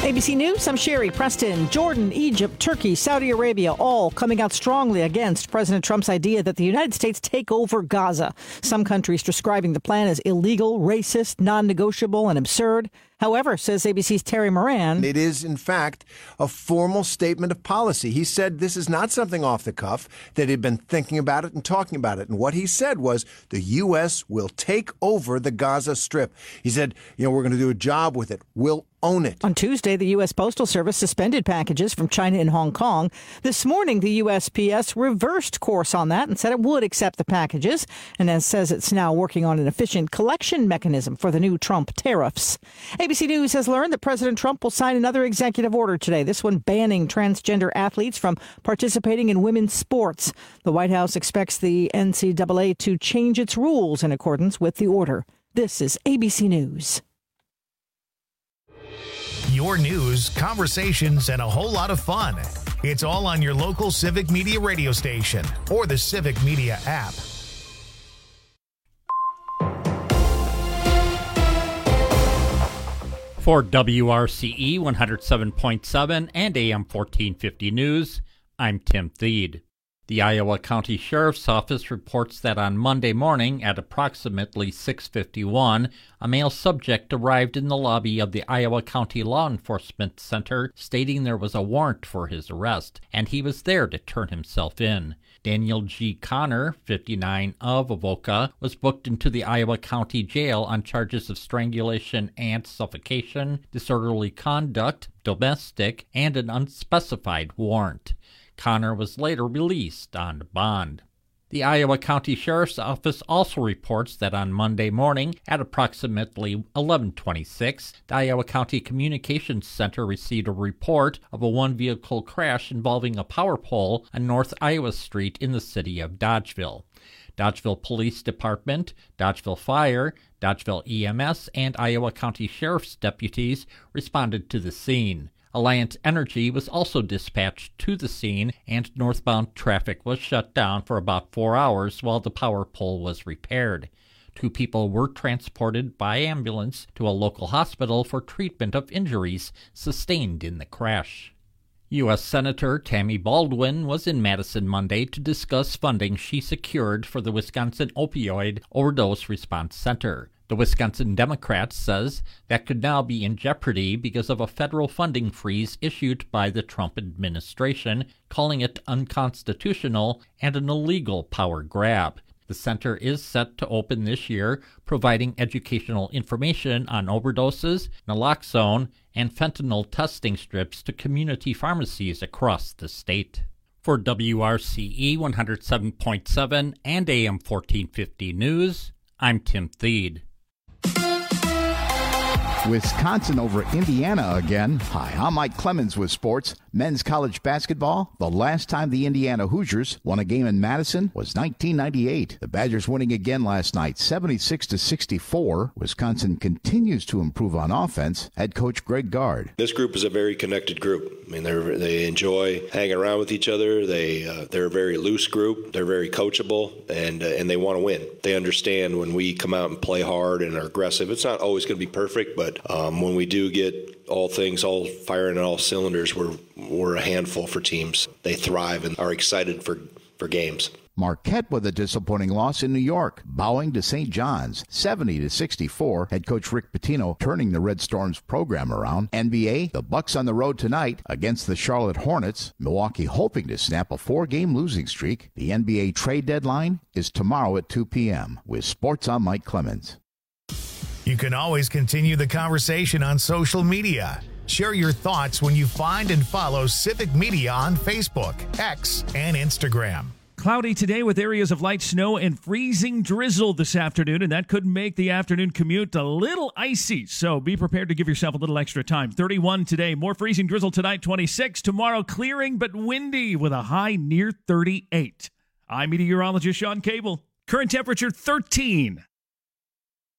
ABC News, I'm Sherry Preston. Jordan, Egypt, Turkey, Saudi Arabia, all coming out strongly against President Trump's idea that the United States take over Gaza. Some countries describing the plan as illegal, racist, non-negotiable, and absurd. However, says ABC's Terry Moran, it is, in fact, a formal statement of policy. He said this is not something off the cuff, that he'd been thinking about it and talking about it. And what he said was the U.S. will take over the Gaza Strip. He said, we're going to do a job with it. We'll own it. On Tuesday, the U.S. Postal Service suspended packages from China and Hong Kong. This morning, the USPS reversed course on that and said it would accept the packages, and then says it's now working on an efficient collection mechanism for the new Trump tariffs. ABC News has learned that President Trump will sign another executive order today, this one banning transgender athletes from participating in women's sports. The White House expects the NCAA to change its rules in accordance with the order. This is ABC News. Your news, conversations, and a whole lot of fun. It's all on your local Civic Media radio station or the Civic Media app. For WRCE 107.7 and AM 1450 News, I'm Tim Thede. The Iowa County Sheriff's Office reports that on Monday morning at approximately 6:51, a male subject arrived in the lobby of the Iowa County Law Enforcement Center stating there was a warrant for his arrest, and he was there to turn himself in. Daniel G. Connor, 59, of Avoca, was booked into the Iowa County Jail on charges of strangulation and suffocation, disorderly conduct, domestic, and an unspecified warrant. Connor was later released on bond. The Iowa County Sheriff's Office also reports that on Monday morning at approximately 11:26, the Iowa County Communications Center received a report of a one-vehicle crash involving a power pole on North Iowa Street in the city of Dodgeville. Dodgeville Police Department, Dodgeville Fire, Dodgeville EMS, and Iowa County Sheriff's deputies responded to the scene. Alliant Energy was also dispatched to the scene, and northbound traffic was shut down for about 4 hours while the power pole was repaired. 2 people were transported by ambulance to a local hospital for treatment of injuries sustained in the crash. U.S. Senator Tammy Baldwin was in Madison Monday to discuss funding she secured for the Wisconsin Opioid Overdose Response Center. The Wisconsin Democrat says that could now be in jeopardy because of a federal funding freeze issued by the Trump administration, calling it unconstitutional and an illegal power grab. The center is set to open this year, providing educational information on overdoses, naloxone, and fentanyl testing strips to community pharmacies across the state. For WRCE 107.7 and AM 1450 News, I'm Tim Thede. Wisconsin over Indiana again. Hi, I'm Mike Clemens with sports. Men's college basketball. The last time the Indiana Hoosiers won a game in Madison was 1998. The Badgers winning again last night, 76-64. Wisconsin continues to improve on offense. Head coach Greg Gard. This group is a very connected group. I mean, they enjoy hanging around with each other. They're a very loose group. They're very coachable, and they want to win. They understand when we come out and play hard and are aggressive. It's not always going to be perfect, but when we do get all firing on all cylinders, we're a handful for teams. They thrive and are excited for games. Marquette with a disappointing loss in New York, bowing to St. John's, 70-64. Head coach Rick Pitino turning the Red Storms program around. NBA, the Bucks on the road tonight against the Charlotte Hornets. Milwaukee hoping to snap a 4-game losing streak. The NBA trade deadline is tomorrow at 2 p.m. With sports, I'm Mike Clemens. You can always continue the conversation on social media. Share your thoughts when you find and follow Civic Media on Facebook, X, and Instagram. Cloudy today with areas of light snow and freezing drizzle this afternoon, and that could make the afternoon commute a little icy, so be prepared to give yourself a little extra time. 31 today, more freezing drizzle tonight, 26. Tomorrow, clearing but windy with a high near 38. I'm meteorologist Sean Cable. Current temperature 13.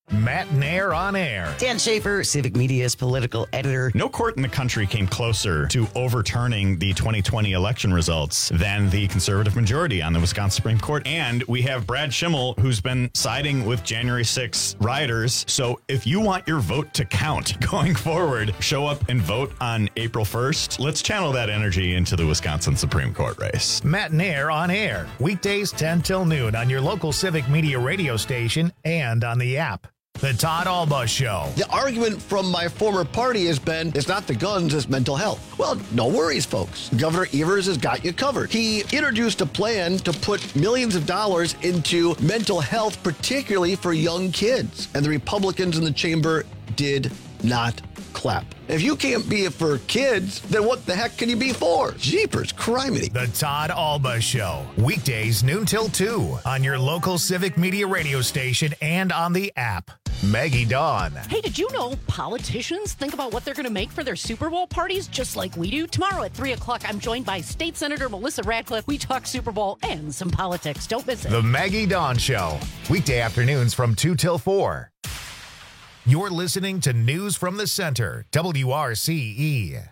Matt Nair on air. Dan Schaefer, Civic Media's political editor. No court in the country came closer to overturning the 2020 election results than the conservative majority on the Wisconsin Supreme Court. And we have Brad Schimmel, who's been siding with January 6 rioters. So if you want your vote to count going forward, show up and vote on April 1st. Let's channel that energy into the Wisconsin Supreme Court race. Matt Nair on air. Weekdays 10 till noon on your local Civic Media radio station and on the app. The Todd Alba Show. The argument from my former party has been, it's not the guns, it's mental health. Well, no worries, folks. Governor Evers has got you covered. He introduced a plan to put millions of dollars into mental health, particularly for young kids. And the Republicans in the chamber did not clap. If you can't be it for kids, then what the heck can you be for? Jeepers, criminy. The Todd Alba Show. Weekdays noon till 2 on your local Civic Media radio station and on the app. Maggie Dawn. Hey, did you know politicians think about what they're going to make for their Super Bowl parties just like we do? Tomorrow at 3 o'clock, I'm joined by State Senator Melissa Radcliffe. We talk Super Bowl and some politics. Don't miss it. The Maggie Dawn Show. Weekday afternoons from 2 till 4. You're listening to News from the Center, WRCE.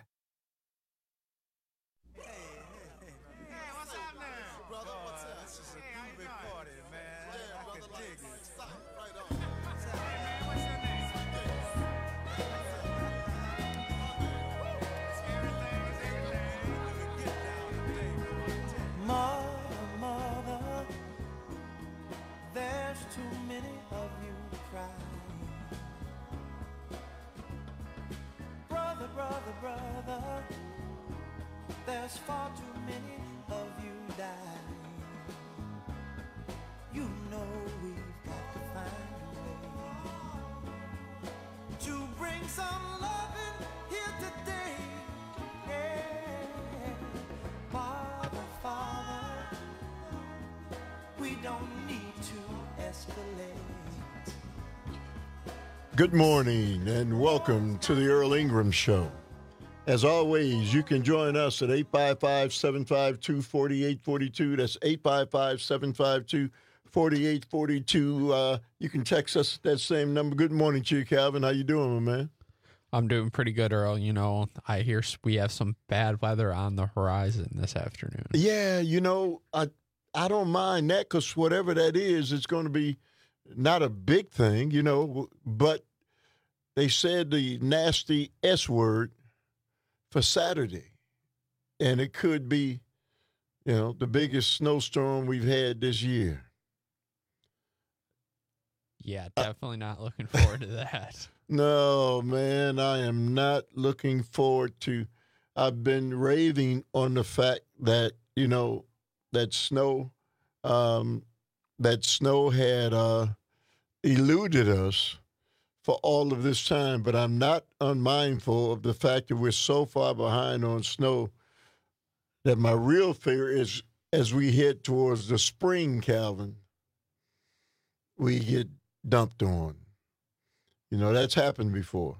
Mother, there's too many of you crying. Brother, there's far too many of you dying. You know we've got to find a way to bring some loving here today. Yeah. Father, we don't need to escalate. Good morning and welcome to the Earl Ingram Show. As always, you can join us at 855-752-4842. That's 855-752-4842. You can text us at that same number. Good morning to you, Calvin. How you doing, my man? I'm doing pretty good, Earl. You know, I hear we have some bad weather on the horizon this afternoon. Yeah, you know, I don't mind that because whatever that is, it's going to be not a big thing, you know, but they said the nasty S word for Saturday, and it could be, you know, the biggest snowstorm we've had this year. Yeah, definitely not looking forward to that. No, man, I am not looking forward to. I've been raving on the fact that, you know, that snow had eluded us for all of this time, but I'm not unmindful of the fact that we're so far behind on snow that my real fear is as we head towards the spring, Calvin, we get dumped on. You know, that's happened before.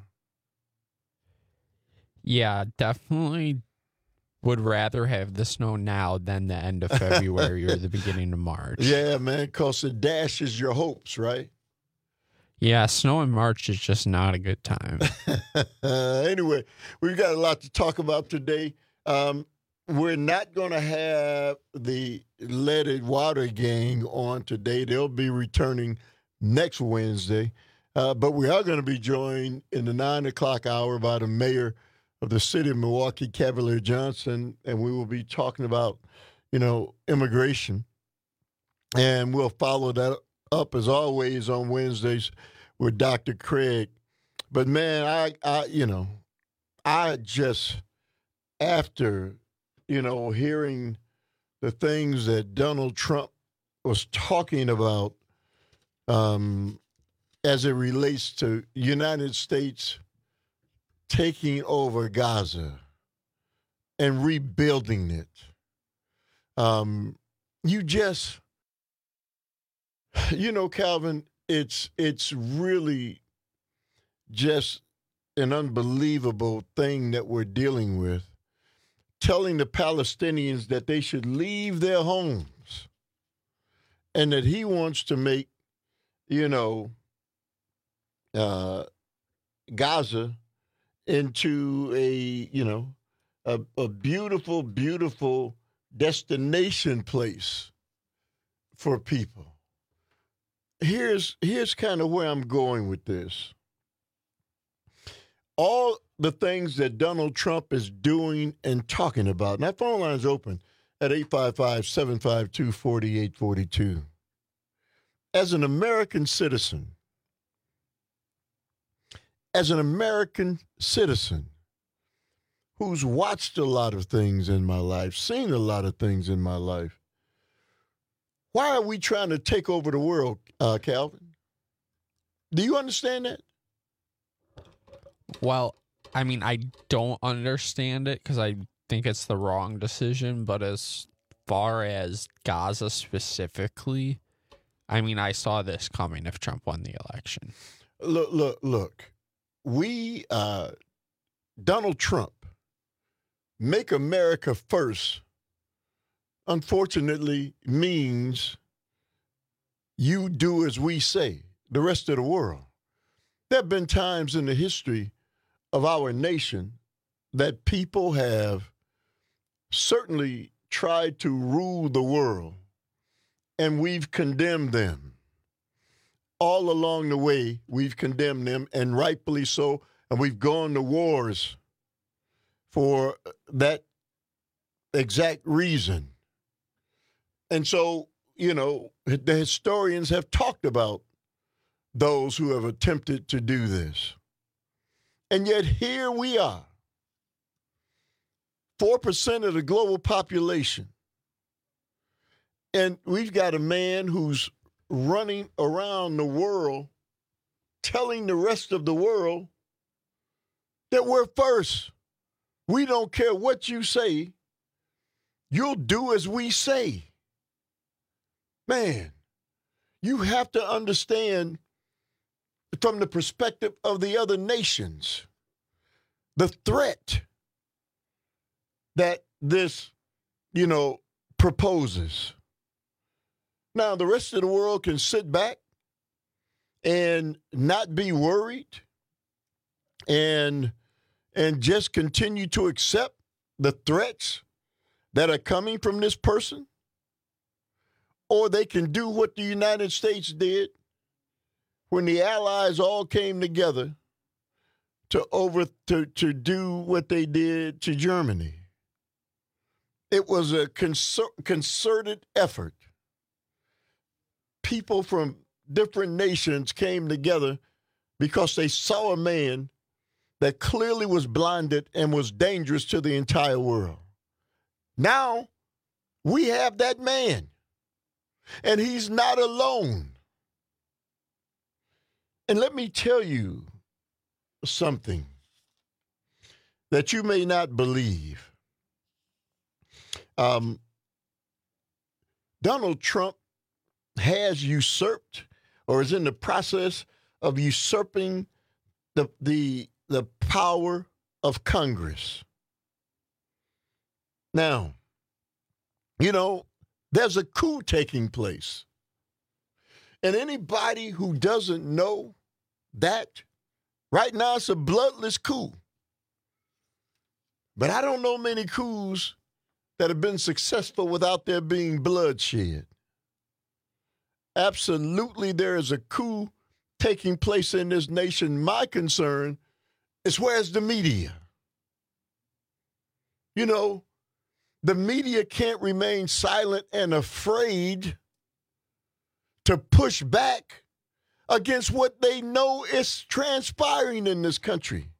Yeah, definitely would rather have the snow now than the end of February or the beginning of March. Yeah, man, because it dashes your hopes, right? Yeah, snow in March is just not a good time. Anyway, we've got a lot to talk about today. We're not going to have the Leaded Water Gang on today. They'll be returning next Wednesday. But we are going to be joined in the 9 o'clock hour by the mayor of the city of Milwaukee, Cavalier Johnson, and we will be talking about, you know, immigration. And we'll follow that up, as always, on Wednesdays with Dr. Craig. But, man, I just, after, you know, hearing the things that Donald Trump was talking about as it relates to United States taking over Gaza and rebuilding it, you know, Calvin, it's really just an unbelievable thing that we're dealing with, telling the Palestinians that they should leave their homes and that he wants to make, you know, Gaza into a beautiful, beautiful destination place for people. Here's kind of where I'm going with this. All the things that Donald Trump is doing and talking about. And that phone line is open at 855-752-4842. As an American citizen, who's watched a lot of things in my life, seen a lot of things in my life, why are we trying to take over the world, Calvin? Do you understand that? Well, I mean, I don't understand it because I think it's the wrong decision. But as far as Gaza specifically, I mean, I saw this coming if Trump won the election. Look. We, Donald Trump, make America first, unfortunately means you do as we say, the rest of the world. There have been times in the history of our nation that people have certainly tried to rule the world, and we've condemned them. All along the way, we've condemned them, and rightfully so, and we've gone to wars for that exact reason. And so, the historians have talked about those who have attempted to do this. And yet here we are, 4% of the global population, and we've got a man who's running around the world telling the rest of the world that we're first. We don't care what you say. You'll do as we say. Man, you have to understand from the perspective of the other nations the threat that this, proposes. Now, the rest of the world can sit back and not be worried and just continue to accept the threats that are coming from this person, or they can do what the United States did when the Allies all came together to do what they did to Germany. It was a concerted effort. People from different nations came together because they saw a man that clearly was blinded and was dangerous to the entire world. Now, we have that man, and he's not alone. And let me tell you something that you may not believe. Donald Trump has usurped or is in the process of usurping the power of Congress. Now, there's a coup taking place. And anybody who doesn't know that, right now it's a bloodless coup. But I don't know many coups that have been successful without there being bloodshed. Absolutely, there is a coup taking place in this nation. My concern is where's the media? The media can't remain silent and afraid to push back against what they know is transpiring in this country.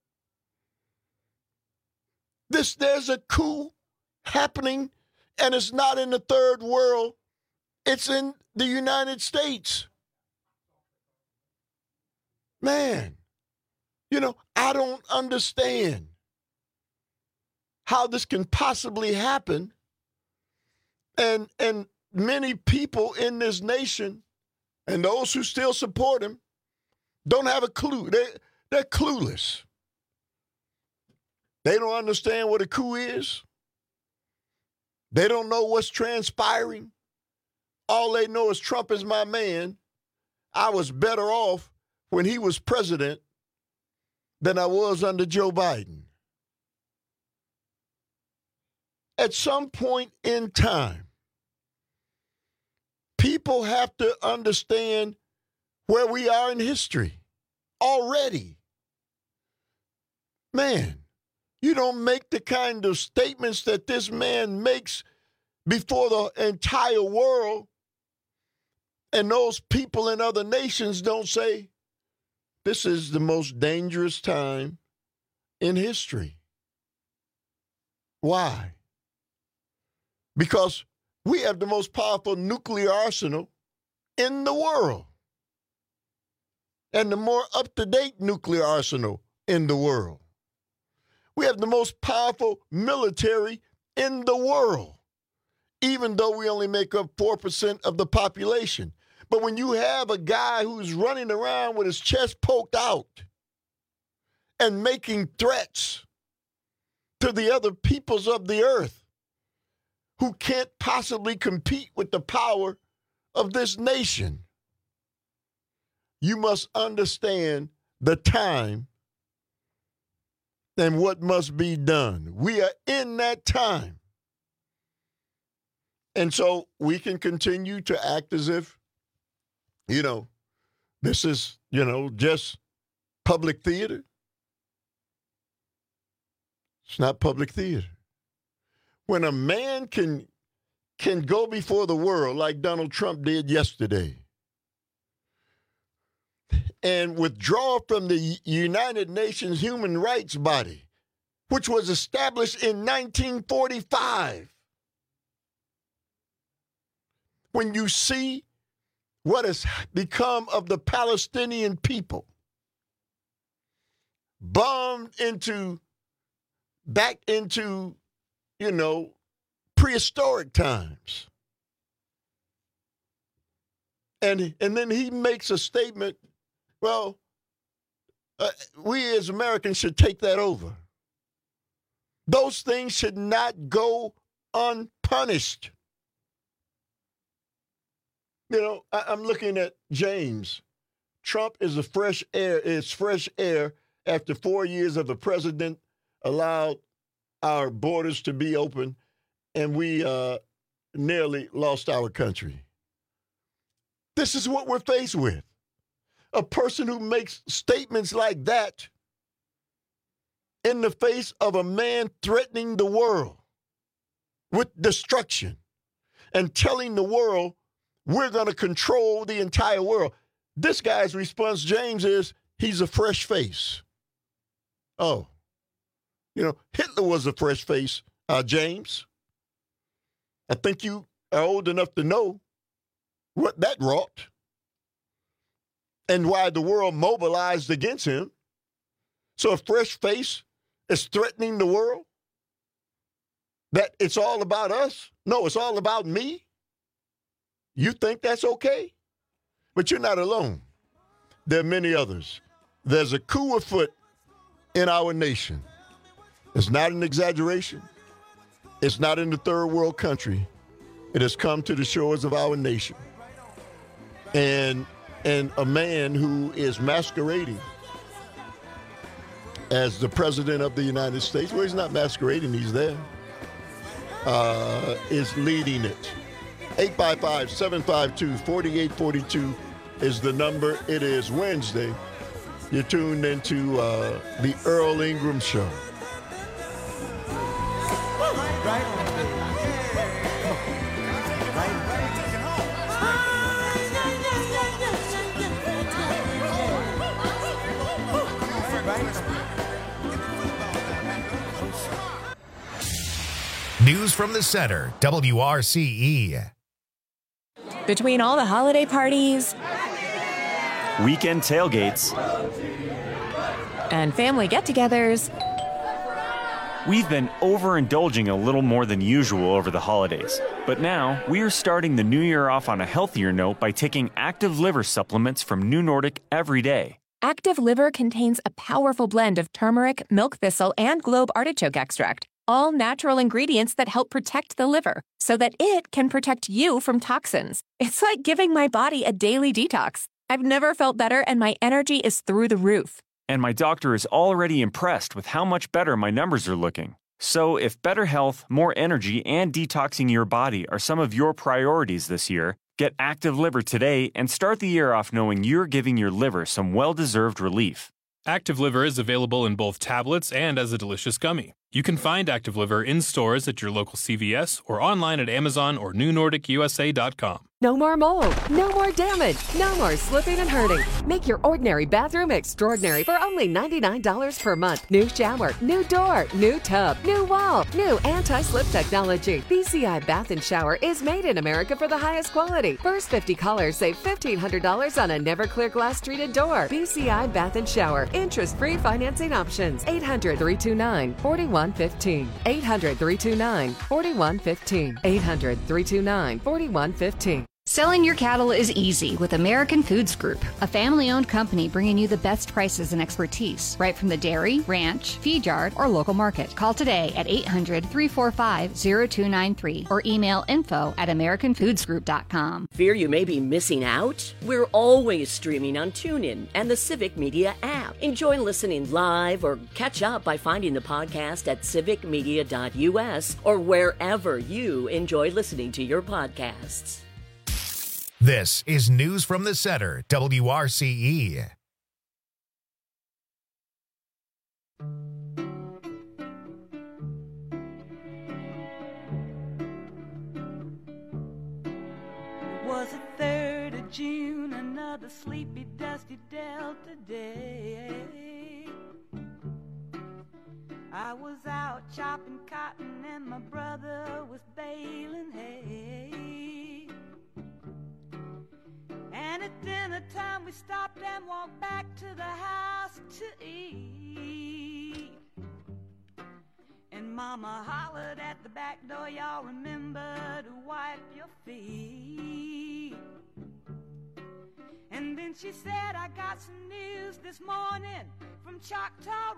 There's a coup happening, and it's not in the third world. It's in the United States. Man, I don't understand how this can possibly happen. And many people in this nation, and those who still support him, don't have a clue. They're clueless. They don't understand what a coup is. They don't know what's transpiring. All they know is Trump is my man. I was better off when he was president than I was under Joe Biden. At some point in time, people have to understand where we are in history already. Man, you don't make the kind of statements that this man makes before the entire world, and those people in other nations don't say, this is the most dangerous time in history. Why? Because we have the most powerful nuclear arsenal in the world and the more up-to-date nuclear arsenal in the world. We have the most powerful military in the world, even though we only make up 4% of the population. But when you have a guy who's running around with his chest poked out and making threats to the other peoples of the earth who can't possibly compete with the power of this nation, you must understand the time and what must be done. We are in that time. And so we can continue to act as if, this is, just public theater. It's not public theater. When a man can go before the world like Donald Trump did yesterday and withdraw from the United Nations human rights body, which was established in 1945, when you see what has become of the Palestinian people, bombed back into, prehistoric times. And then he makes a statement, we as Americans should take that over. Those things should not go unpunished. I'm looking at James. Trump is fresh air after 4 years of the president allowed our borders to be open, and we nearly lost our country. This is what we're faced with. A person who makes statements like that in the face of a man threatening the world with destruction and telling the world, we're going to control the entire world. This guy's response, James, is he's a fresh face. Oh, Hitler was a fresh face, James. I think you are old enough to know what that wrought and why the world mobilized against him. So a fresh face is threatening the world? That it's all about us? No, it's all about me? You think that's okay? But you're not alone. There are many others. There's a coup afoot in our nation. It's not an exaggeration. It's not in the third world country. It has come to the shores of our nation. And a man who is masquerading as the president of the United States, well, he's not masquerading, he's there, is leading it. 855-752-4842 is the number. It is Wednesday. You're tuned into the Earl Ingram Show. News from the center, WRCE. Between all the holiday parties, weekend tailgates, and family get-togethers, we've been overindulging a little more than usual over the holidays. But now, we are starting the new year off on a healthier note by taking Active Liver supplements from New Nordic every day. Active Liver contains a powerful blend of turmeric, milk thistle, and globe artichoke extract, all natural ingredients that help protect the liver so that it can protect you from toxins. It's like giving my body a daily detox. I've never felt better, and my energy is through the roof. And my doctor is already impressed with how much better my numbers are looking. So if better health, more energy, and detoxing your body are some of your priorities this year, get Active Liver today and start the year off knowing you're giving your liver some well-deserved relief. Active Liver is available in both tablets and as a delicious gummy. You can find Active Liver in stores at your local CVS or online at Amazon or NewNordicUSA.com. No more mold, no more damage, no more slipping and hurting. Make your ordinary bathroom extraordinary for only $99 per month. New shower, new door, new tub, new wall, new anti-slip technology. BCI Bath and Shower is made in America for the highest quality. First 50 callers save $1,500 on a never clear glass treated door. BCI Bath and Shower. Interest-free financing options. 800-329-4115. 800-329-4115. 800-329-4115. Selling your cattle is easy with American Foods Group, a family-owned company bringing you the best prices and expertise, right from the dairy, ranch, feed yard, or local market. Call today at 800-345-0293 or email info@americanfoodsgroup.com. Fear you may be missing out? We're always streaming on TuneIn and the Civic Media app. Enjoy listening live or catch up by finding the podcast at civicmedia.us or wherever you enjoy listening to your podcasts. This is News from the Center, WRCE. It was the 3rd of June, another sleepy, dusty Delta day. I was out chopping cotton and my brother was baling hay. And at dinner time we stopped and walked back to the house to eat. And Mama hollered at the back door, y'all remember to wipe your feet. And then she said, I got some news this morning from Choctaw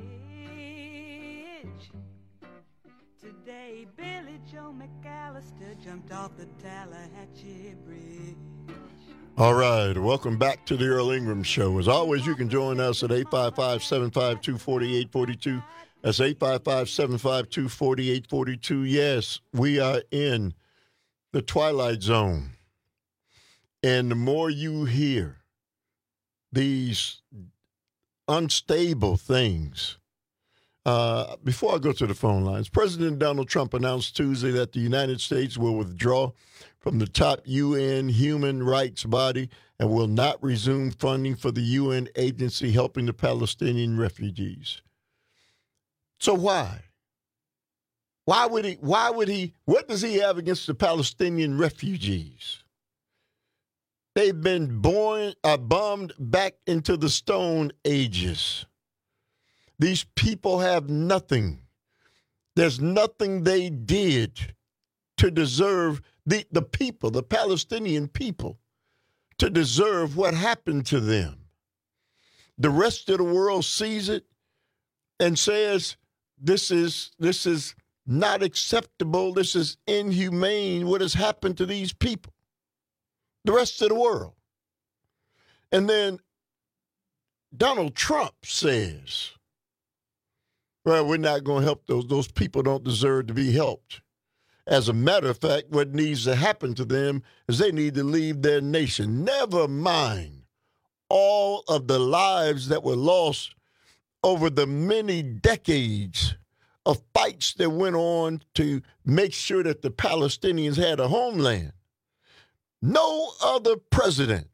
Ridge. Today Billy Joe McAllister jumped off the Tallahatchie Bridge. All right, welcome back to the Earl Ingram Show. As always, you can join us at 855-752-4842. That's 855-752-4842. Yes, we are in the twilight zone. And the more you hear these unstable things, before I go to the phone lines, President Donald Trump announced Tuesday that the United States will withdraw from the top UN human rights body and will not resume funding for the UN agency helping the Palestinian refugees. So why? Why would he? What does he have against the Palestinian refugees? They've been bombed back into the Stone Ages. These people have nothing. There's nothing they did to deserve the people, the Palestinian people, to deserve what happened to them. The rest of the world sees it and says, this is not acceptable. This is inhumane, what has happened to these people. The rest of the world. And then Donald Trump says, well, we're not going to help those. Those people don't deserve to be helped. As a matter of fact, what needs to happen to them is they need to leave their nation. Never mind all of the lives that were lost over the many decades of fights that went on to make sure that the Palestinians had a homeland. No other president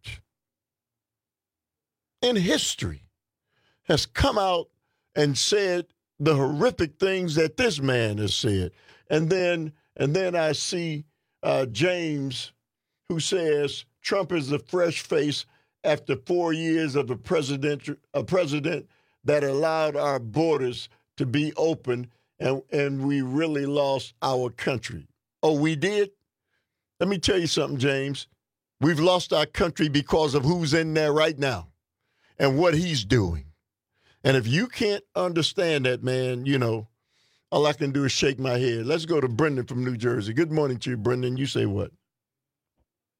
in history has come out and said the horrific things that this man has said. And then I see James, who says Trump is the fresh face after 4 years of a president that allowed our borders to be open, and we really lost our country. Oh, we did? Let me tell you something, James. We've lost our country because of who's in there right now and what he's doing. And if you can't understand that, man, you know, all I can do is shake my head. Let's go to Brendan from New Jersey. Good morning to you, Brendan. You say what?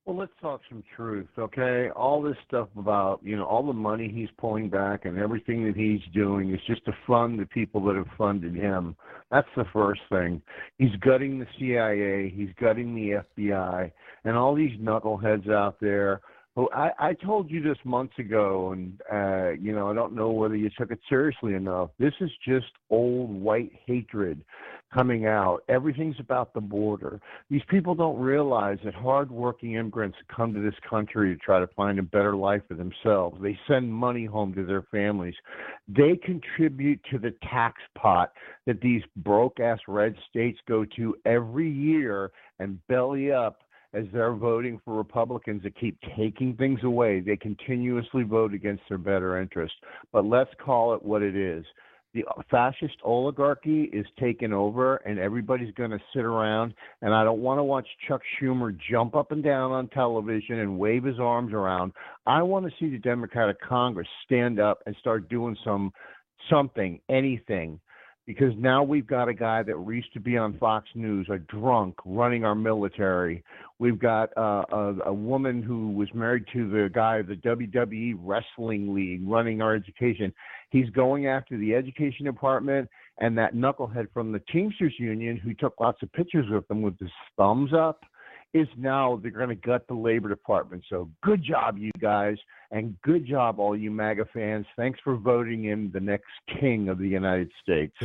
Well, let's talk some truth, okay? All this stuff about, all the money he's pulling back and everything that he's doing is just to fund the people that have funded him. That's the first thing. He's gutting the CIA. He's gutting the FBI. And all these knuckleheads out there who I told you this months ago, and, I don't know whether you took it seriously enough. This is just old white hatred coming out. Everything's about the border. These people don't realize that hardworking immigrants come to this country to try to find a better life for themselves. They send money home to their families. They contribute to the tax pot that these broke-ass red states go to every year and belly up as they're voting for Republicans that keep taking things away. They continuously vote against their better interest. But let's call it what it is. The fascist oligarchy is taking over, and everybody's going to sit around. And I don't want to watch Chuck Schumer jump up and down on television and wave his arms around. I want to see the Democratic Congress stand up and start doing something, anything. Because now we've got a guy that used to be on Fox News, a drunk, running our military. We've got a woman who was married to the guy of the WWE Wrestling League running our education. He's going after the education department and that knucklehead from the Teamsters Union who took lots of pictures with them with his thumbs up. Is now they're going to gut the Labor Department. So good job, you guys, and good job, all you MAGA fans. Thanks for voting in the next king of the United States.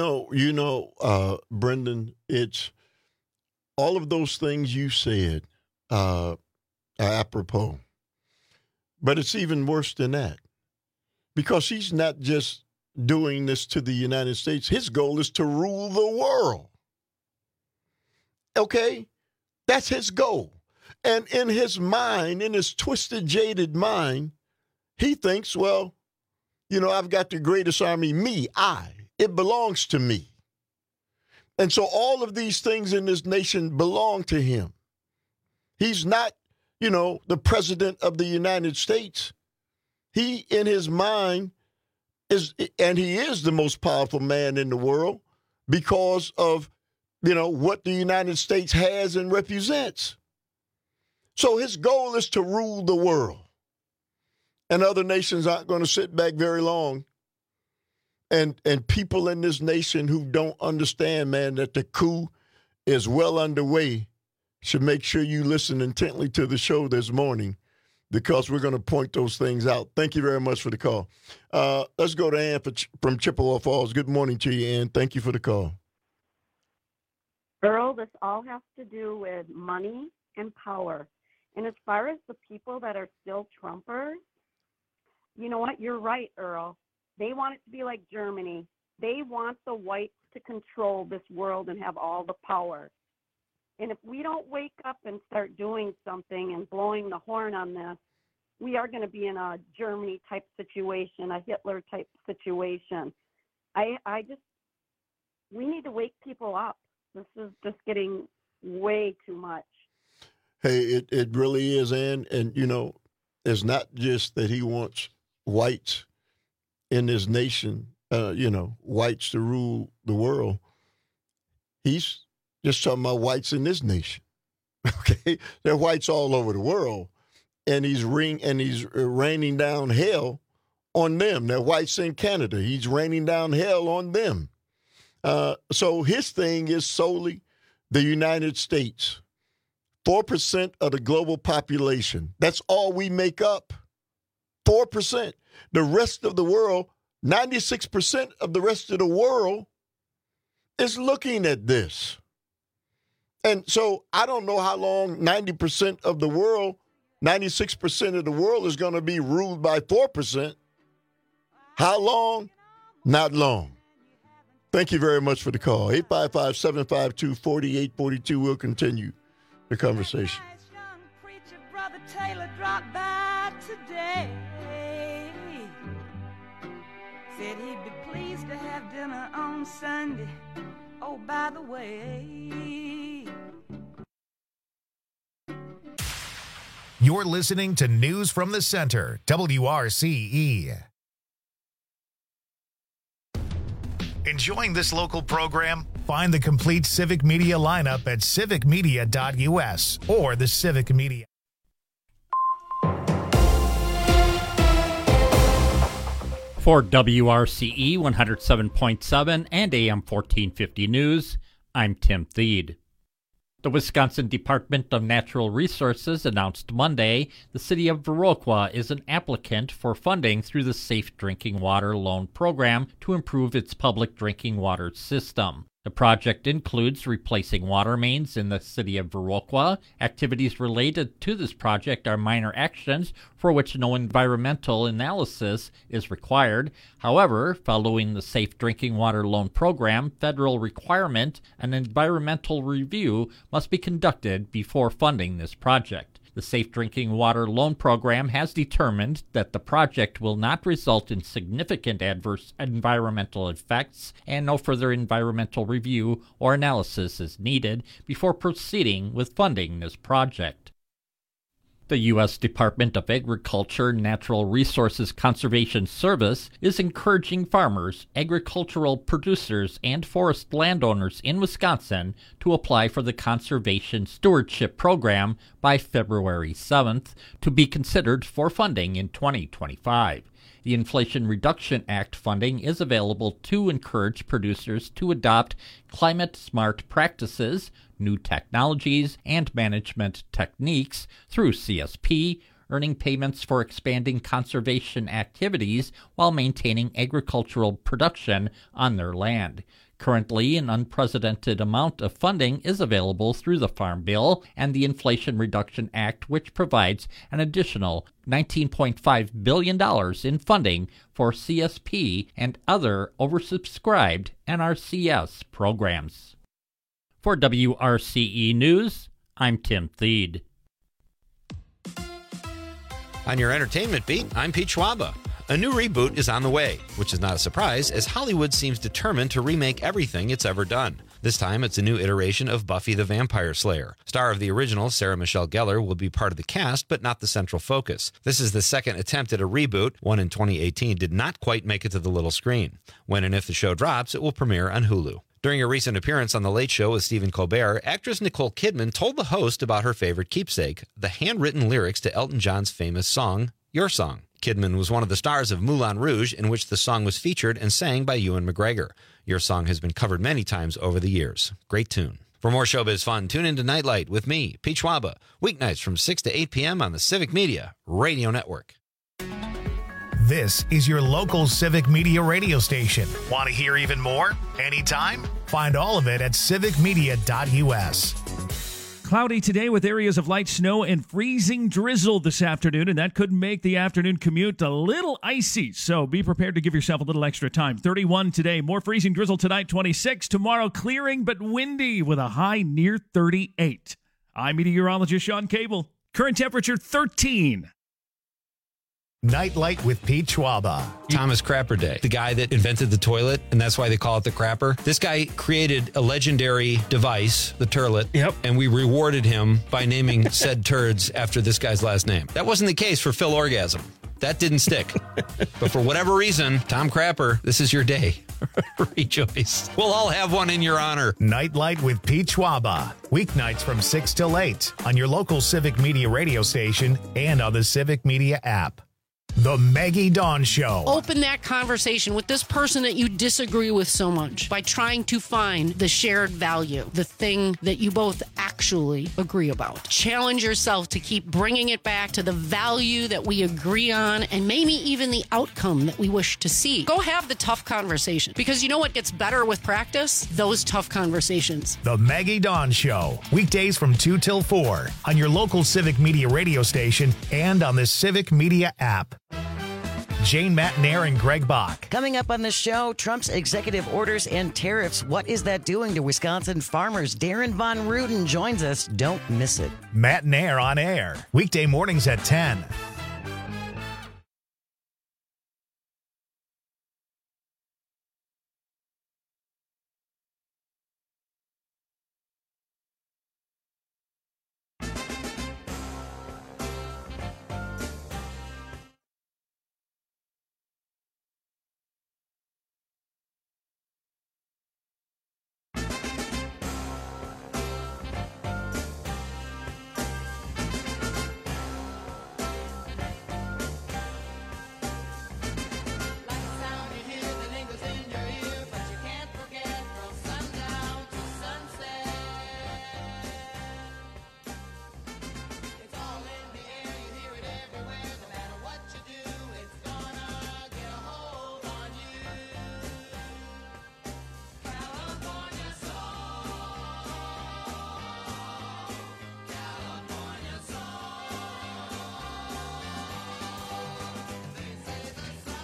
Brendan, it's all of those things you said are apropos. But it's even worse than that, because he's not just doing this to the United States. His goal is to rule the world. Okay? That's his goal. And in his mind, in his twisted, jaded mind, he thinks, well, I've got the greatest army, it belongs to me. And so all of these things in this nation belong to him. He's not, the president of the United States. He, in his mind, and he is the most powerful man in the world because of what the United States has and represents. So his goal is to rule the world. And other nations aren't going to sit back very long. And people in this nation who don't understand, man, that the coup is well underway should make sure you listen intently to the show this morning, because we're going to point those things out. Thank you very much for the call. Let's go to Ann from Chippewa Falls. Good morning to you, Ann. Thank you for the call. Earl, this all has to do with money and power. And as far as the people that are still Trumpers, you know what? You're right, Earl. They want it to be like Germany. They want the whites to control this world and have all the power. And if we don't wake up and start doing something and blowing the horn on this, we are going to be in a Germany-type situation, a Hitler-type situation. We need to wake people up. This is just getting way too much. Hey, it really is, Ann. And, it's not just that he wants whites in this nation, whites to rule the world. He's just talking about whites in this nation. Okay? There are whites all over the world. And he's raining down hell on them. There are whites in Canada. He's raining down hell on them. So his thing is solely the United States. 4% of the global population. That's all we make up. 4%. The rest of the world, 96% of the rest of the world is looking at this. And so I don't know how long 90% of the world, 96% of the world is going to be ruled by 4%. How long? Not long. Thank you very much for the call. 855-752-4842. We'll continue the conversation. Young preacher Brother Taylor dropped by today. Said he'd be pleased to have dinner on Sunday. Oh, by the way. You're listening to News from the Center, WRCE. Enjoying this local program? Find the complete Civic Media lineup at civicmedia.us or the Civic Media. For WRCE 107.7 and AM 1450 News, I'm Tim Thede. The Wisconsin Department of Natural Resources announced Monday the city of Viroqua is an applicant for funding through the Safe Drinking Water Loan Program to improve its public drinking water system. The project includes replacing water mains in the city of Viroqua. Activities related to this project are minor actions for which no environmental analysis is required. However, following the Safe Drinking Water Loan Program federal requirement, an environmental review must be conducted before funding this project. The Safe Drinking Water Loan Program has determined that the project will not result in significant adverse environmental effects, and no further environmental review or analysis is needed before proceeding with funding this project. The U.S. Department of Agriculture Natural Resources Conservation Service is encouraging farmers, agricultural producers, and forest landowners in Wisconsin to apply for the Conservation Stewardship Program by February 7th to be considered for funding in 2025. The Inflation Reduction Act funding is available to encourage producers to adopt climate-smart practices, new technologies, and management techniques through CSP, earning payments for expanding conservation activities while maintaining agricultural production on their land. Currently, an unprecedented amount of funding is available through the Farm Bill and the Inflation Reduction Act, which provides an additional $19.5 billion in funding for CSP and other oversubscribed NRCS programs. For WRCE News, I'm Tim Thede. On your entertainment beat, I'm Pete Schwaba. A new reboot is on the way, which is not a surprise, as Hollywood seems determined to remake everything it's ever done. This time, it's a new iteration of Buffy the Vampire Slayer. Star of the original, Sarah Michelle Gellar, will be part of the cast, but not the central focus. This is the second attempt at a reboot. One in 2018 did not quite make it to the little screen. When and if the show drops, it will premiere on Hulu. During a recent appearance on The Late Show with Stephen Colbert, actress Nicole Kidman told the host about her favorite keepsake, the handwritten lyrics to Elton John's famous song, Your Song. Kidman was one of the stars of Moulin Rouge, in which the song was featured and sang by Ewan McGregor. Your Song has been covered many times over the years. Great tune. For more showbiz fun, tune into Nightlight with me, Pete Schwaba, weeknights from 6 to 8 p.m. on the Civic Media Radio Network. This is your local Civic Media radio station. Want to hear even more? Anytime? Find all of it at civicmedia.us. Cloudy today with areas of light snow and freezing drizzle this afternoon, and that could make the afternoon commute a little icy, so be prepared to give yourself a little extra time. 31 today, more freezing drizzle tonight, 26. Tomorrow, clearing but windy with a high near 38. I'm meteorologist Sean Cable. Current temperature 13. Nightlight with Pete Schwaba. Thomas Crapper Day, the guy that invented the toilet, and that's why they call it the crapper. This guy created a legendary device, the turlet, and we rewarded him by naming said turds after this guy's last name. That wasn't the case for Phil Orgasm. That didn't stick. But for whatever reason, Tom Crapper, this is your day. Rejoice. We'll all have one in your honor. Nightlight with Pete Schwaba. Weeknights from 6 till 8 on your local Civic Media radio station and on the Civic Media app. The Maggie Dawn Show. Open that conversation with this person that you disagree with so much by trying to find the shared value, the thing that you both actually agree about. Challenge yourself to keep bringing it back to the value that we agree on and maybe even the outcome that we wish to see. Go have the tough conversation, because you know what gets better with practice? Those tough conversations. The Maggie Dawn Show. Weekdays from 2 till 4 on your local Civic Media radio station and on the Civic Media app. Jane Matnair and Greg Bach. Coming up on the show, Trump's executive orders and tariffs. What is that doing to Wisconsin farmers? Darren Von Ruden joins us. Don't miss it. Matnair on air. Weekday mornings at 10.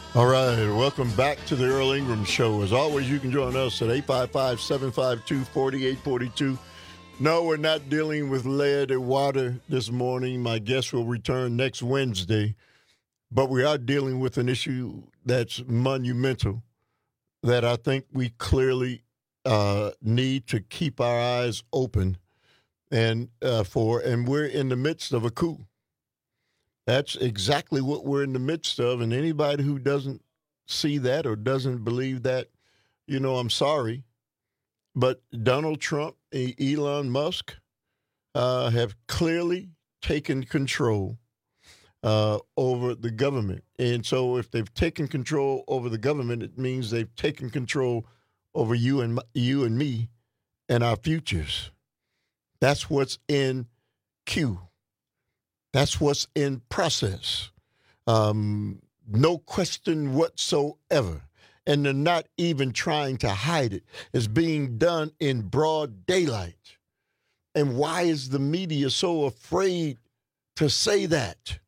All right, welcome back to the Earl Ingram Show. As always, you can join us at 855-752-4842. No, we're not dealing with lead or water this morning. My guest will return next Wednesday. But we are dealing with an issue that's monumental that I think we clearly need to keep our eyes open and we're in the midst of a coup. That's exactly what we're in the midst of, and anybody who doesn't see that or doesn't believe that, I'm sorry. But Donald Trump and Elon Musk have clearly taken control over the government. And so if they've taken control over the government, it means they've taken control over you and me and our futures. That's what's in queue. That's what's in process. No question whatsoever. And they're not even trying to hide it. It's being done in broad daylight. And why is the media so afraid to say that?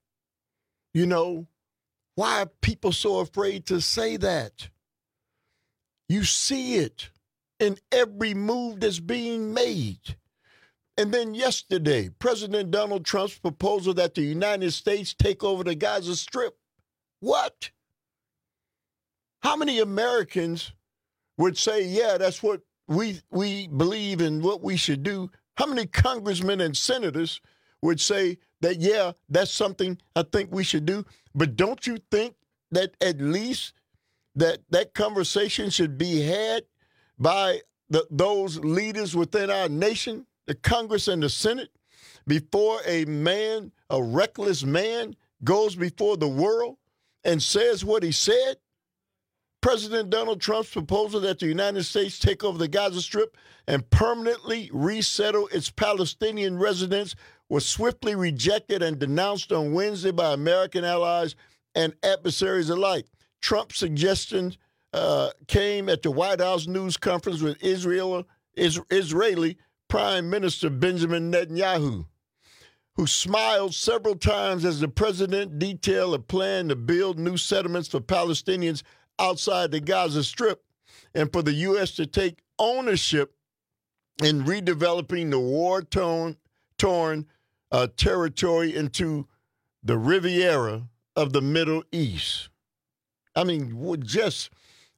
Why are people so afraid to say that? You see it in every move that's being made. And then yesterday, President Donald Trump's proposal that the United States take over the Gaza Strip. What? How many Americans would say, yeah, that's what we believe in, what we should do? How many congressmen and senators would say that, yeah, that's something I think we should do? But don't you think that at least that conversation should be had by those leaders within our nation, the Congress and the Senate, before a reckless man, goes before the world and says what he said? President Donald Trump's proposal that the United States take over the Gaza Strip and permanently resettle its Palestinian residents was swiftly rejected and denounced on Wednesday by American allies and adversaries alike. Trump's suggestion came at the White House news conference with Israeli Prime Minister Benjamin Netanyahu, who smiled several times as the president detailed a plan to build new settlements for Palestinians outside the Gaza Strip and for the U.S. to take ownership in redeveloping the war-torn territory into the Riviera of the Middle East. I mean, just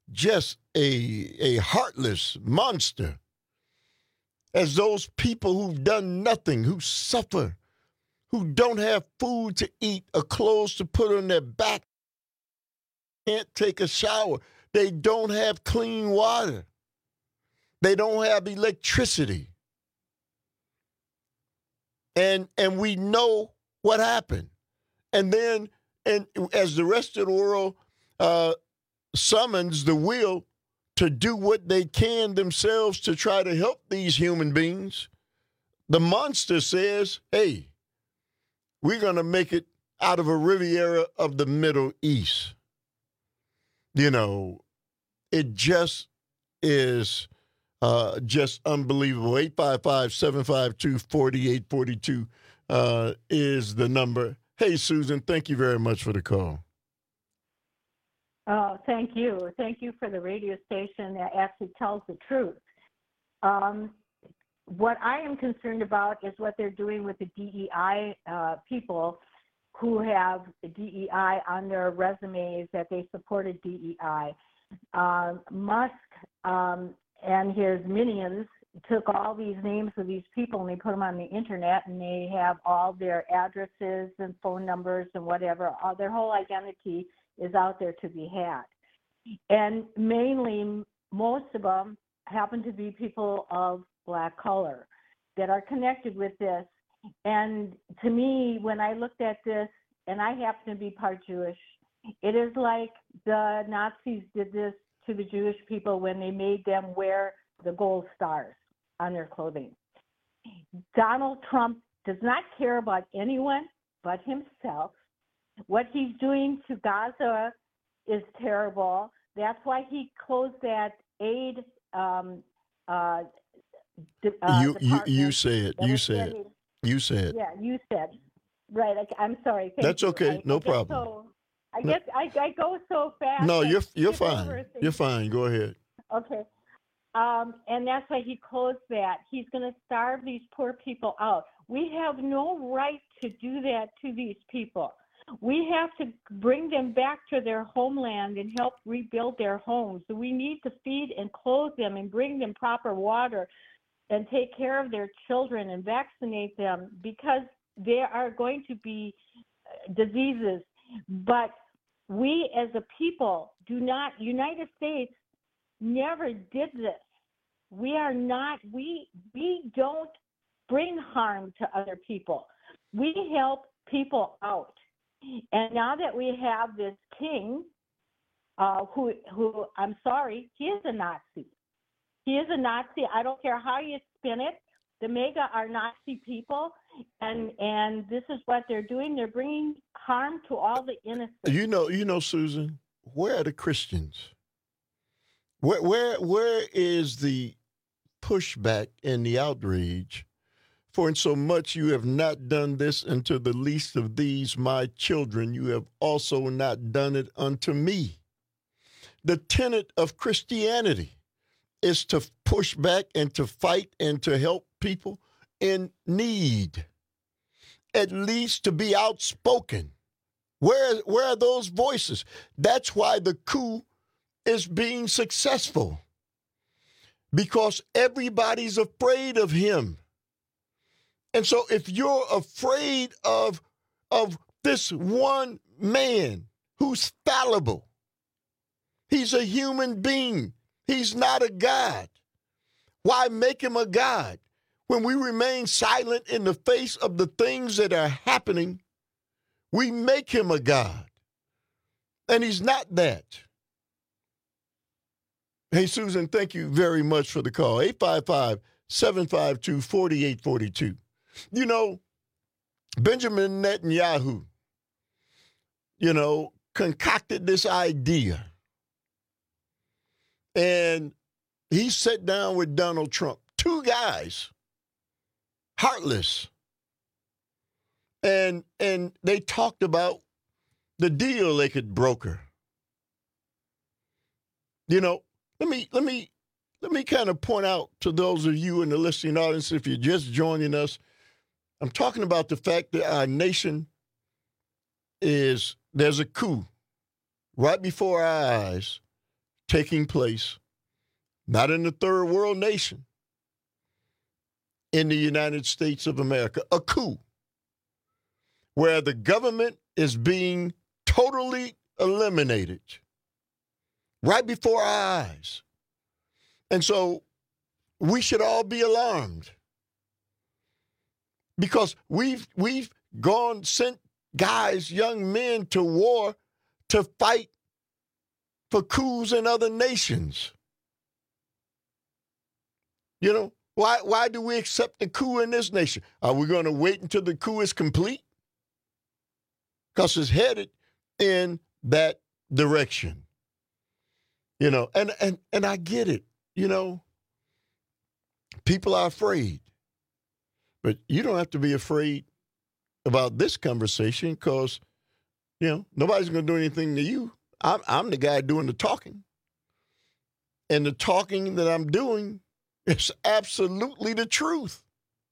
a heartless monster. As those people who've done nothing, who suffer, who don't have food to eat or clothes to put on their back, can't take a shower. They don't have clean water. They don't have electricity. And we know what happened. And then, as the rest of the world summons the will to do what they can themselves to try to help these human beings, the monster says, hey, we're going to make it out of a Riviera of the Middle East. It just is just unbelievable. 855-752-4842 is the number. Hey, Susan, thank you very much for the call. Oh, thank you. Thank you for the radio station that actually tells the truth. What I am concerned about is what they're doing with the DEI people who have DEI on their resumes that they supported DEI. Musk and his minions took all these names of these people and they put them on the internet, and they have all their addresses and phone numbers and whatever. Their whole identity is out there to be had. And mainly, most of them happen to be people of Black color that are connected with this. And to me, when I looked at this, and I happen to be part Jewish, it is like the Nazis did this to the Jewish people when they made them wear the gold stars on their clothing. Donald Trump does not care about anyone but himself. What he's doing to Gaza is terrible. That's why he closed that aid You say it. You say it. You say it. Yeah, you said. Right. I'm sorry. That's okay. No problem. I guess I go so fast. No, I you're skip fine. over things. You're fine. Go ahead. Okay. And that's why he closed that. He's going to starve these poor people out. We have no right to do that to these people. We have to bring them back to their homeland and help rebuild their homes. So we need to feed and clothe them and bring them proper water and take care of their children and vaccinate them, because there are going to be diseases. But we as a people do not, United States never did this. We are not, we don't bring harm to other people. We help people out. And now that we have this king, who I'm sorry, he is a Nazi. He is a Nazi. I don't care how you spin it. The MAGA are Nazi people, and this is what they're doing. They're bringing harm to all the innocent. You know, Susan, where are the Christians? Where is the pushback and the outrage? For in so much you have not done this unto the least of these my children, you have also not done it unto me. The tenet of Christianity is to push back and to fight and to help people in need, at least to be outspoken. Where are those voices? That's why the coup is being successful, because everybody's afraid of him. And so if you're afraid of this one man who's fallible, he's a human being, he's not a God. Why make him a God when we remain silent in the face of the things that are happening? We make him a God, and he's not that. Hey, Susan, thank you very much for the call. 855-752-4842. You know, Benjamin Netanyahu, concocted this idea. And he sat down with Donald Trump, two guys, heartless. And they talked about the deal they could broker. Let me kind of point out to those of you in the listening audience, if you're just joining us, I'm talking about the fact that our nation there's a coup right before our eyes taking place, not in the third world nation, in the United States of America, a coup where the government is being totally eliminated right before our eyes. And so we should all be alarmed, because we've sent guys, young men, to war to fight for coups in other nations. Why do we accept the coup in this nation? Are we going to wait until the coup is complete? Because it's headed in that direction. And I get it. People are afraid. But you don't have to be afraid about this conversation, because, nobody's going to do anything to you. I'm the guy doing the talking. And the talking that I'm doing is absolutely the truth.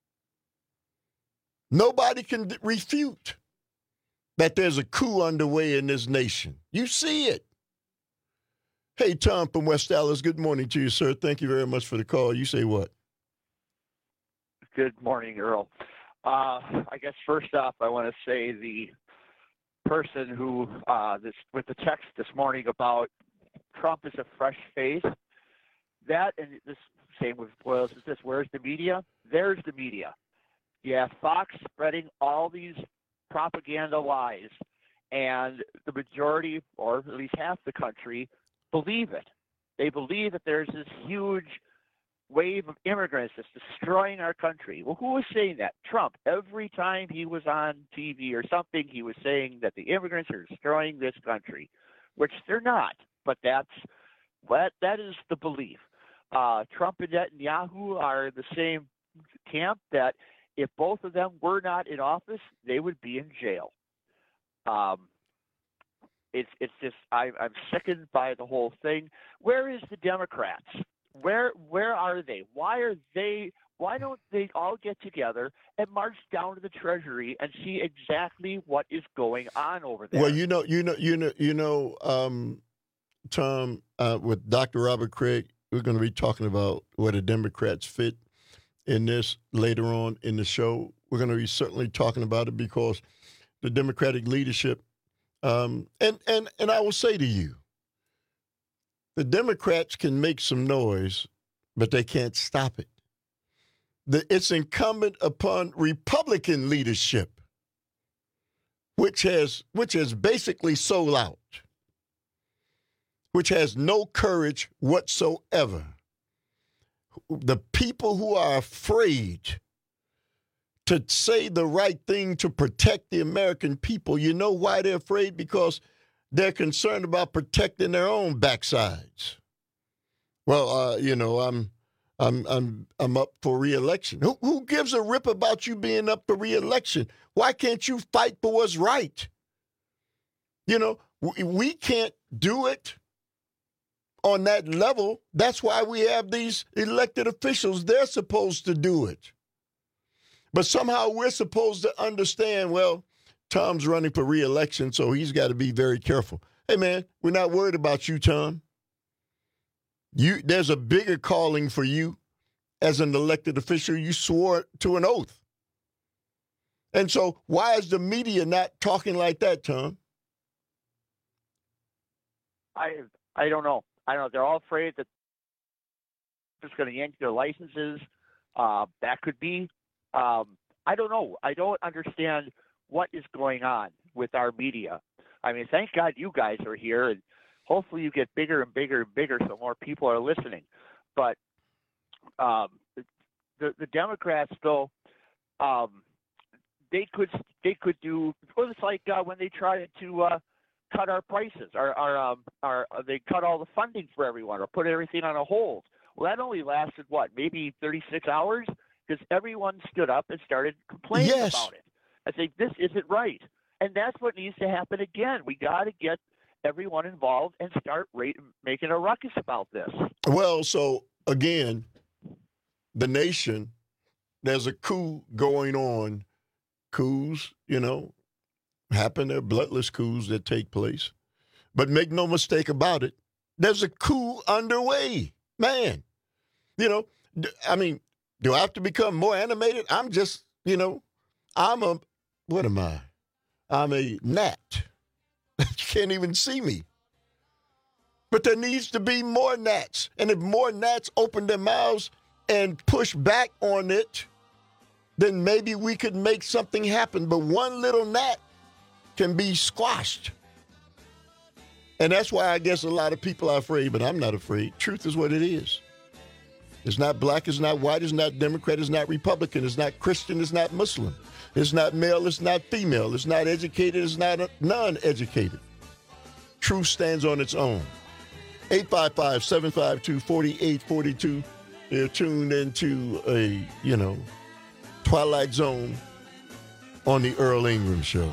Nobody can refute that there's a coup underway in this nation. You see it. Hey, Tom from West Dallas, good morning to you, sir. Thank you very much for the call. You say what? Good morning, Earl. I guess first off, I want to say the person who, with the text this morning about Trump is a fresh face, that, and this same with Boyles, is this, where's the media? There's the media. You have Fox spreading all these propaganda lies, and the majority, or at least half the country, believe it. They believe that there's this huge wave of immigrants that's destroying our country. Well, who was saying that? Trump. Every time he was on TV or something, he was saying that the immigrants are destroying this country, which they're not. But that is the belief. Trump and Netanyahu are in the same camp, that if both of them were not in office, they would be in jail. it's just I'm sickened by the whole thing. Where is the Democrats? Where are they? Why don't they all get together and march down to the Treasury and see exactly what is going on over there? Well, Tom, with Dr. Robert Craig, we're going to be talking about where the Democrats fit in this later on in the show. We're going to be certainly talking about it because the Democratic leadership, and I will say to you, the Democrats can make some noise, but they can't stop it. It's incumbent upon Republican leadership, which has basically sold out, which has no courage whatsoever. The people who are afraid to say the right thing to protect the American people, you know why they're afraid? Because they're concerned about protecting their own backsides. Well, I'm up for re-election. Who gives a rip about you being up for re-election? Why can't you fight for what's right? We can't do it on that level. That's why we have these elected officials. They're supposed to do it. But somehow we're supposed to understand, well, Tom's running for re-election, so he's got to be very careful. Hey, man, we're not worried about you, Tom. There's a bigger calling for you as an elected official. You swore to an oath. And so why is the media not talking like that, Tom? I don't know. They're all afraid that it's going to yank their licenses. That could be. I don't know. I don't understand what is going on with our media. I mean, thank God you guys are here, and hopefully you get bigger and bigger and bigger so more people are listening. But the Democrats, though, they could do. Well, it's like when they tried to cut our prices, they cut all the funding for everyone or put everything on a hold. Well, that only lasted maybe 36 hours, because everyone stood up and started complaining about it. I think this isn't right, and that's what needs to happen again. We got to get everyone involved and start making a ruckus about this. Well, so again, the nation, there's a coup going on. Coups, happen. They're bloodless coups that take place. But make no mistake about it, there's a coup underway. Man, I mean, do I have to become more animated? I'm just, what am I? I'm a gnat. You can't even see me. But there needs to be more gnats. And if more gnats open their mouths and push back on it, then maybe we could make something happen. But one little gnat can be squashed. And that's why I guess a lot of people are afraid, but I'm not afraid. Truth is what it is. It's not black, it's not white, it's not Democrat, it's not Republican, it's not Christian, it's not Muslim. It's not male, it's not female, it's not educated, it's not non-educated. Truth stands on its own. 855-752-4842. You're tuned into a, Twilight Zone on the Earl Ingram Show.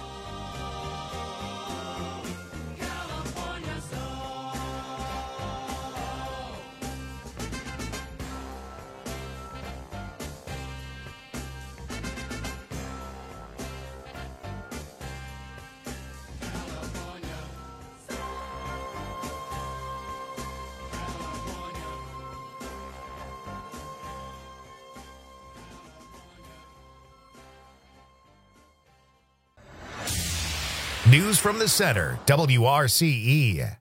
News from the Center, WRCE.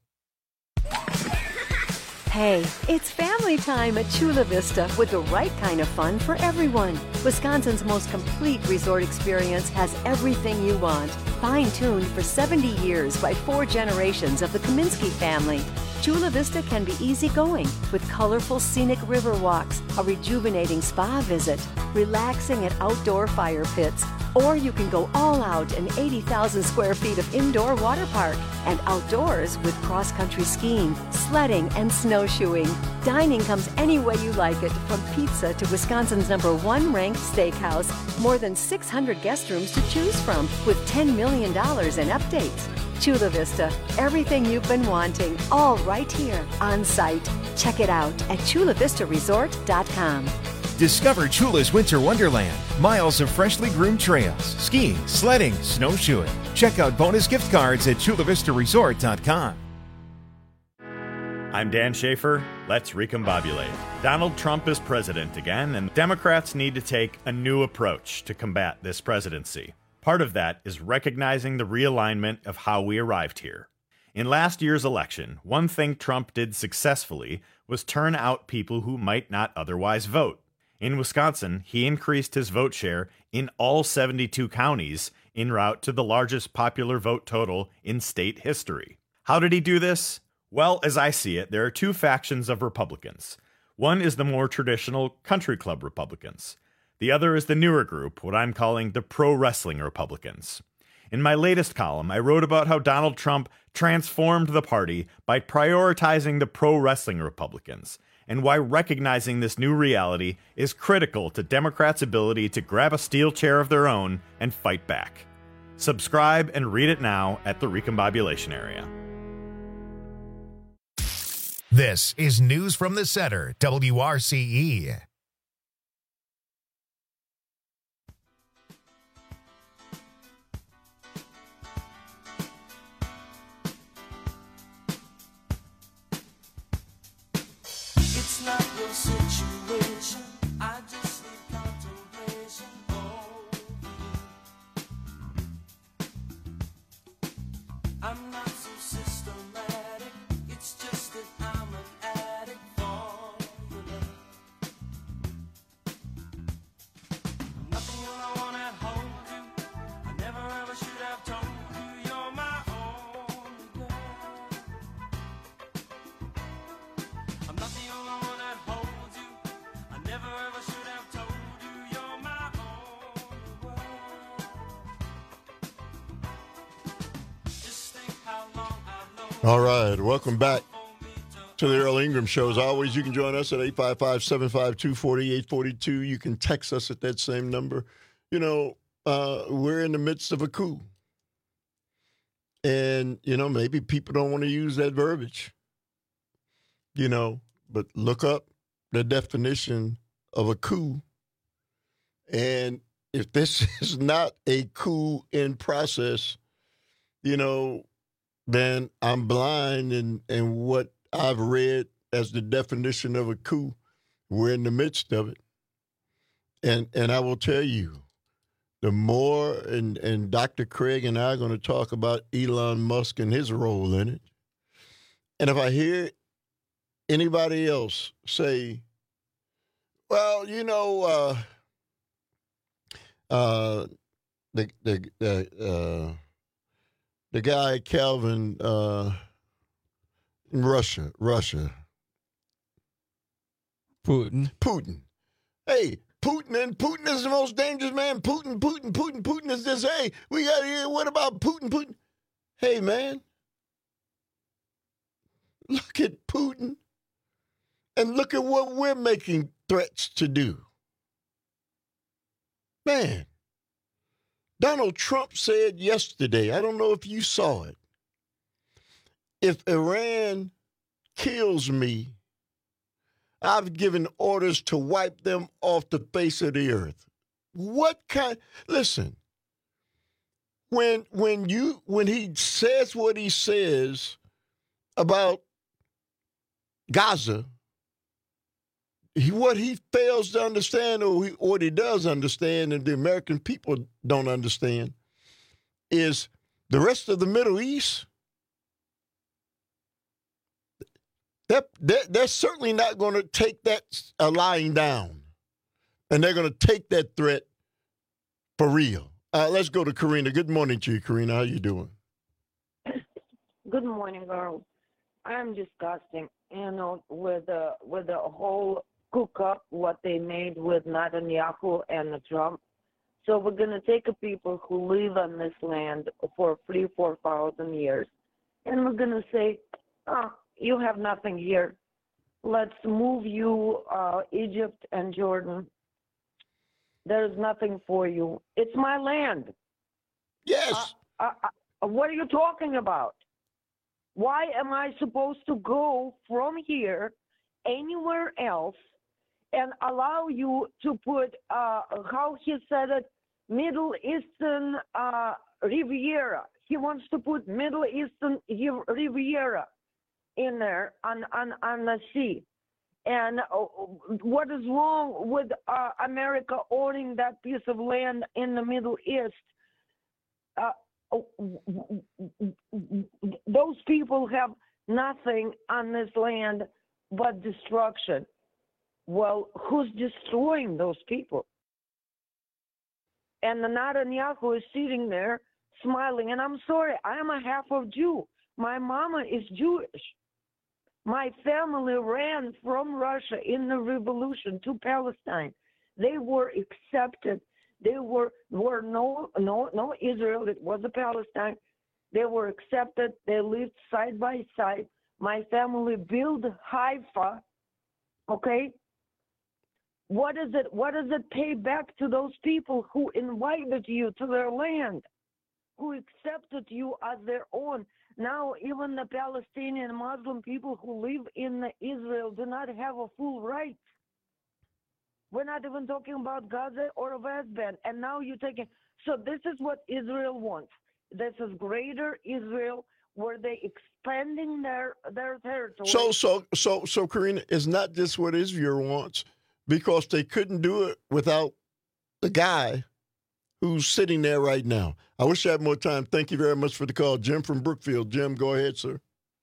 Hey, it's family time at Chula Vista with the right kind of fun for everyone. Wisconsin's most complete resort experience has everything you want. Fine-tuned for 70 years by 4 generations of the Kaminsky family. Chula Vista can be easygoing with colorful scenic river walks, a rejuvenating spa visit, relaxing at outdoor fire pits, Or you can go all out in 80,000 square feet of indoor water park and outdoors with cross-country skiing, sledding, and snowshoeing. Dining comes any way you like it, from pizza to Wisconsin's #1 ranked steakhouse. More than 600 guest rooms to choose from with $10 million in updates. Chula Vista, everything you've been wanting, all right here on site. Check it out at chulavistaresort.com. Discover Chula's Winter Wonderland. Miles of freshly groomed trails, skiing, sledding, snowshoeing. Check out bonus gift cards at chulavistaresort.com. I'm Dan Schaefer. Let's recombobulate. Donald Trump is president again, and Democrats need to take a new approach to combat this presidency. Part of that is recognizing the realignment of how we arrived here. In last year's election, one thing Trump did successfully was turn out people who might not otherwise vote. In Wisconsin, he increased his vote share in all 72 counties en route to the largest popular vote total in state history. How did he do this? Well, as I see it, there are two factions of Republicans. One is the more traditional country club Republicans. The other is the newer group, what I'm calling the pro-wrestling Republicans. In my latest column, I wrote about how Donald Trump transformed the party by prioritizing the pro-wrestling Republicans, and why recognizing this new reality is critical to Democrats' ability to grab a steel chair of their own and fight back. Subscribe and read it now at the Recombobulation Area. This is News from the Center, WRCE. It's not your situation. I just need contemplation over you. I'm not so systematic. It's just that I'm an addict for your love. Nothing I wanna hold you. I never ever should have told you you're my only girl. I'm not the only one that holds you. I never ever should have told you you're my only world. Just think how long I've known. All right, welcome back to the Earl Ingram Show. As always, you can join us at 855-752-4842. You can text us at that same number. You know, we're in the midst of a coup. And, you know, maybe people don't want to use that verbiage. You know, but look up the definition of a coup. And if this is not a coup in process, you know, then I'm blind and what I've read as the definition of a coup. We're in the midst of it. And I will tell you, the more, and Dr. Craig and I are going to talk about Elon Musk and his role in it. And if I hear anybody else say, well, you know, the guy Calvin in Russia, Putin. Hey, Putin is the most dangerous man. Putin is this. Hey, we got to hear. What about Putin? Hey, man, look at Putin. And look at what we're making threats to do. Man, Donald Trump said yesterday, I don't know if you saw it, if Iran kills me, I've given orders to wipe them off the face of the earth. What kind? Listen, when he says what he says about Gaza, what he fails to understand, or what he does understand, and the American people don't understand, is the rest of the Middle East. They're certainly not going to take that lying down, and they're going to take that threat for real. Let's go to Karina. Good morning to you, Karina. How you doing? Good morning, girl. I'm disgusting, with the whole cook up what they made with Netanyahu and Trump. So we're going to take a people who live on this land for 4,000 years, and we're going to say, you have nothing here. Let's move you, Egypt and Jordan. There's nothing for you. It's my land. Yes. What are you talking about? Why am I supposed to go from here anywhere else and allow you to put, how he said it, Middle Eastern Riviera. He wants to put Middle Eastern Riviera in there on the sea. And what is wrong with America owning that piece of land in the Middle East? Those people have nothing on this land but destruction. Well, who's destroying those people? And the Netanyahu is sitting there smiling. And I'm sorry, I am a half of Jew. My mama is Jewish. My family ran from Russia in the revolution to Palestine. They were accepted. They were no Israel. It was a Palestine. They were accepted. They lived side by side. My family built Haifa. Okay. What does it pay back to those people who invited you to their land, who accepted you as their own? Now, even the Palestinian Muslim people who live in Israel do not have a full right. We're not even talking about Gaza or West Bank. And now you're taking. So this is what Israel wants. This is greater Israel, where they expanding their territory. So, Karina, it's not just what Israel wants, because they couldn't do it without the guy who's sitting there right now. I wish I had more time. Thank you very much for the call. Jim from Brookfield. Jim, go ahead, sir.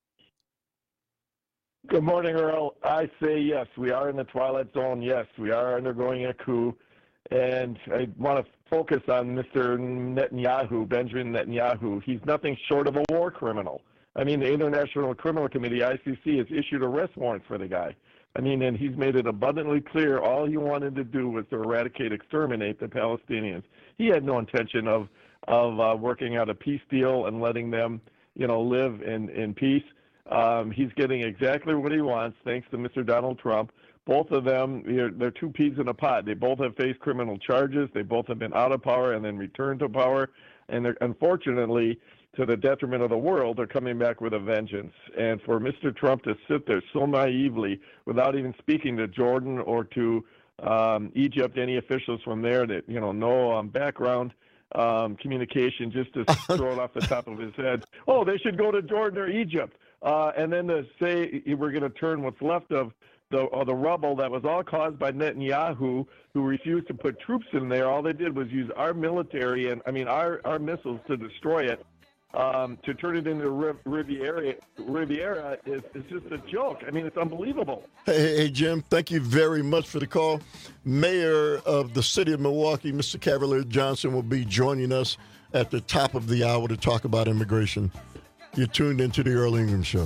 Good morning, Earl. I say yes, we are in the twilight zone. Yes, we are undergoing a coup. And I want to focus on Mr. Netanyahu, Benjamin Netanyahu. He's nothing short of a war criminal. I mean, the International Criminal Committee, ICC, has issued arrest warrants for the guy. I mean, and he's made it abundantly clear all he wanted to do was to exterminate the Palestinians. He had no intention of working out a peace deal and letting them, live in peace. He's getting exactly what he wants, thanks to Mr. Donald Trump. Both of them, they're two peas in a pod. They both have faced criminal charges. They both have been out of power and then returned to power. And they're, unfortunately, to the detriment of the world, they're coming back with a vengeance. And for Mr. Trump to sit there so naively without even speaking to Jordan or to Egypt, any officials from there that, no background communication, just to throw it off the top of his head. Oh, they should go to Jordan or Egypt. And then to say we're going to turn what's left of the rubble that was all caused by Netanyahu, who refused to put troops in there. All they did was use our military and, our missiles to destroy it. To turn it into Riviera is just a joke. It's unbelievable. Hey, Jim, thank you very much for the call. Mayor of the city of Milwaukee, Mr. Cavalier Johnson, will be joining us at the top of the hour to talk about immigration. You're tuned into the Earl Ingram Show.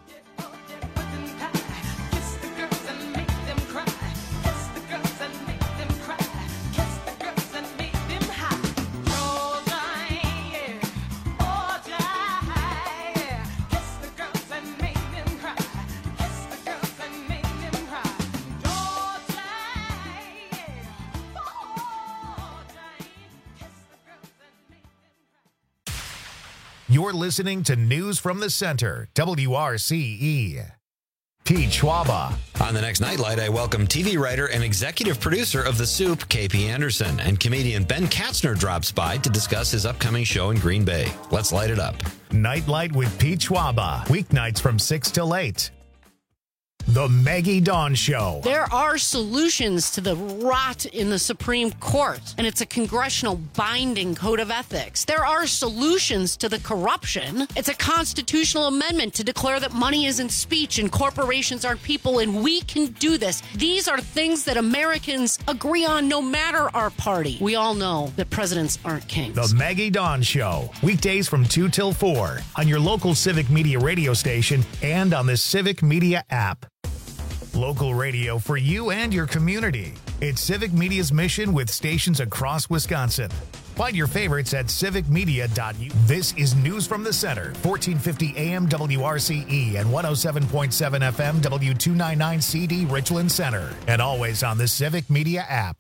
You're listening to News from the Center, WRCE. Pete Schwaba. On the next Nightlight, I welcome TV writer and executive producer of The Soup, KP Anderson, and comedian Ben Katzner drops by to discuss his upcoming show in Green Bay. Let's light it up. Nightlight with Pete Schwaba, weeknights from 6 till 8. The Maggie Dawn Show. There are solutions to the rot in the Supreme Court, and it's a congressional binding code of ethics. There are solutions to the corruption. It's a constitutional amendment to declare that money isn't speech and corporations aren't people, and we can do this. These are things that Americans agree on no matter our party. We all know that presidents aren't kings. The Maggie Dawn Show, weekdays from 2 till 4 on your local Civic Media radio station and on the Civic Media app. Local radio for you and your community. It's Civic Media's mission with stations across Wisconsin. Find your favorites at civicmedia.u. This is News from the Center, 1450 AM WRCE and 107.7 FM W299 CD Richland Center. And always on the Civic Media app.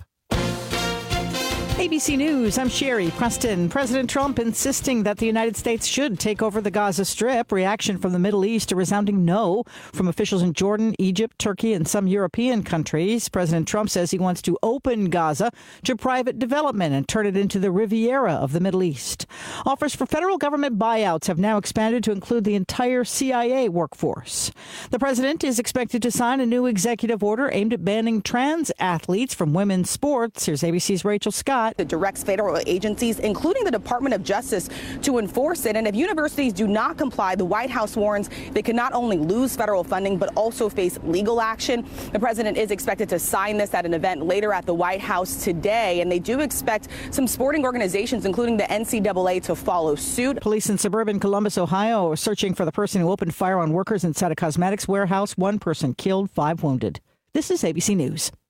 ABC News, I'm Sherry Preston. President Trump insisting that the United States should take over the Gaza Strip. Reaction from the Middle East, a resounding no from officials in Jordan, Egypt, Turkey, and some European countries. President Trump says he wants to open Gaza to private development and turn it into the Riviera of the Middle East. Offers for federal government buyouts have now expanded to include the entire CIA workforce. The president is expected to sign a new executive order aimed at banning trans athletes from women's sports. Here's ABC's Rachel Scott. It directs federal agencies, including the Department of Justice, to enforce it. And if universities do not comply, the White House warns they could not only lose federal funding, but also face legal action. The president is expected to sign this at an event later at the White House today. And they do expect some sporting organizations, including the NCAA, to follow suit. Police in suburban Columbus, Ohio, are searching for the person who opened fire on workers inside a cosmetics warehouse. One person killed, 5 wounded. This is ABC News.